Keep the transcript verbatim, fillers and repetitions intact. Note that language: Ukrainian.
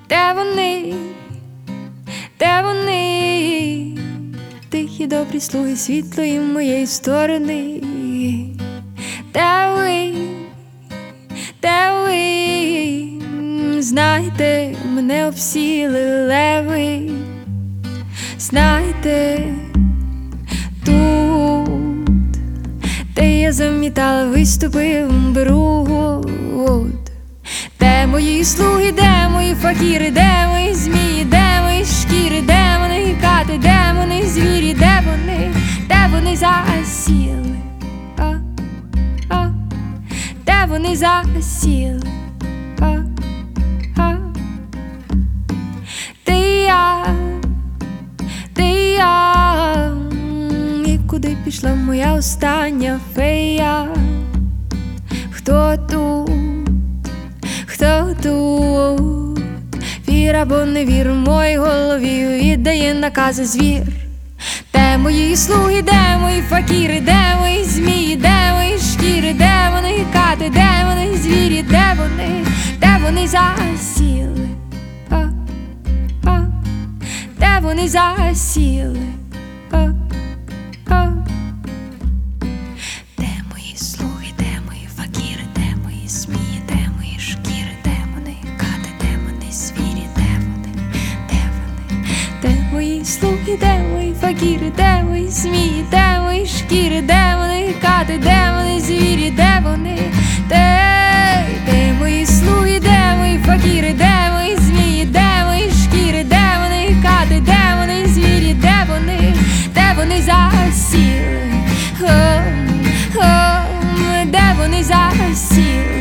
Де вони, де вони, тихі добрі слуги світлої моєї сторони? Де ви, де ви, знайте, мене обсіли леви. Знайте, тут, де я замітала, виступив бруд. Де мої слуги, де мої факіри, де мої змії, де мої шкіри, де вони кати, де вони звірі, де вони, де вони засіли, а, а, де вони засіли, а, а, ти я, ти я, і куди пішла моя остання фея? Хто тут? Хто тут? Вір або не вір, в моїй голові віддає накази звір. Де мої слуги, де мої факіри, де мої змії, де мої шкіри, де вони кати, де вони звірі, де вони, де вони засіли, а, а, де вони засіли, а, а. Де мої слуги, де мої факіри, де мої змії, де мої шкіри, демони, кати, демони, звірі, демони, де вони, де мої слуги, де мої факіри, де мої змії, де мої шкіри, демони, кати, демони, звірі, де вони, де, де мої слуги, де мої факіри, де мої змії, де мої шкіри, демони, кати, демони, звірі, де вони, де вони засіли, о, о, де вони засіли.